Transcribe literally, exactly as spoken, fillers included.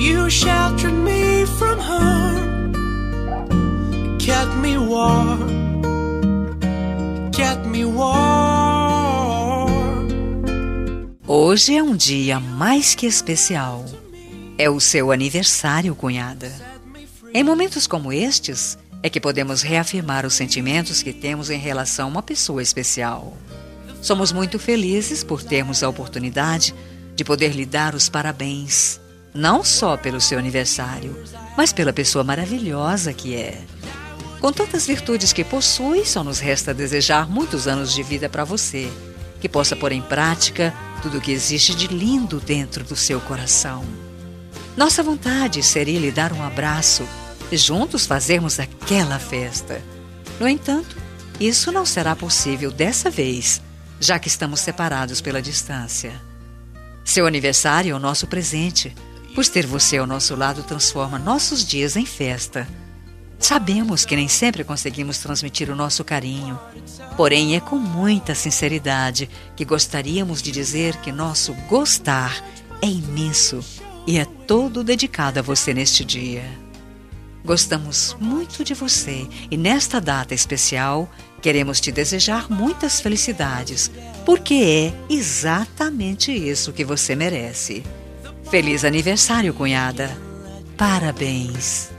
You sheltered me from harm, kept me warm, kept me warm. Hoje é um dia mais que especial. É o seu aniversário, cunhada. Em momentos como estes, é que podemos reafirmar os sentimentos que temos em relação a uma pessoa especial. Somos muito felizes por termos a oportunidade de poder lhe dar os parabéns, não só pelo seu aniversário, mas pela pessoa maravilhosa que é. Com tantas virtudes que possui, só nos resta desejar muitos anos de vida para você, que possa pôr em prática tudo o que existe de lindo dentro do seu coração. Nossa vontade seria lhe dar um abraço e juntos fazermos aquela festa. No entanto, isso não será possível dessa vez, já que estamos separados pela distância. Seu aniversário é o nosso presente, pois ter você ao nosso lado transforma nossos dias em festa. Sabemos que nem sempre conseguimos transmitir o nosso carinho, porém é com muita sinceridade que gostaríamos de dizer que nosso gostar é imenso e é todo dedicado a você neste dia. Gostamos muito de você e nesta data especial queremos te desejar muitas felicidades, porque é exatamente isso que você merece. Feliz aniversário, cunhada! Parabéns!